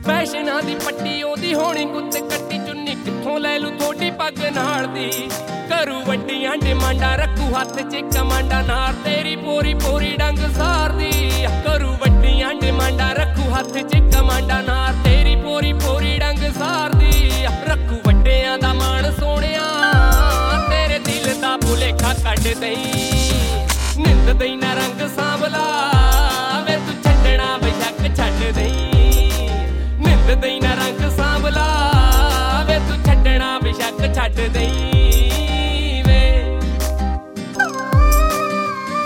ਫੈਸ਼ਨਾਂ ਦੀ ਪੱਟੀ ਉਹਦੀ ਹੋਣੀ ਕੁੱਤ ਕੱਟੀ ਚੁੰਨੀ ਕਿੱਥੋਂ ਲੈ ਲੂ ਥੋੜੀ ਪੱਗ ਨਾਲ ਦੀ ਕਰੂ ਵੱਡੀਆਂ ਡਿਮਾਂਡਾਂ ਰੱਖੂ ਹੱਥ 'ਚ ਕਮਾਂਡਾ ਨਾਲ ਤੇਰੀ ਪੂਰੀ ਪੂਰੀ ਡੰਗ ਸਾਰਦੀ ਕਰੂ ਵੱਡੀਆਂ ਡਿਮਾਂਡਾਂ ਰੱਖੂ ਹੱਥ 'ਚ ਕਮਾਂਡਾ ਨਾਲ ਤੇਰੀ ਪੂਰੀ ਪੂਰੀ ਡੰਗ ਸਾਰਦੀ ਰੱਖੂ ਵੱਡਿਆਂ ਦਾ ਮਾਣ ਸੋਹਣਿਆ ਤੇਰੇ ਦਿਲ ਦਾ ਭੁਲੇਖਾ ਕੱਢ ਦਈ ਨਿੰਦ ਦਈ ਨਾ ਰੰਗ ਸਾਂਵਲਾ ਵੇ ਤੂੰ ਛੱਡਣਾ ਬੇਸ਼ੱਕ ਛੱਡ ਦਈ ਨਿੰਦ ਦਈ ਨਾ ਰੰਗ ਸਾਂਵਲਾ ਵੇ ਤੂੰ ਛੱਡਣਾ ਬੇਸ਼ੱਕ ਛੱਡ ਦਈ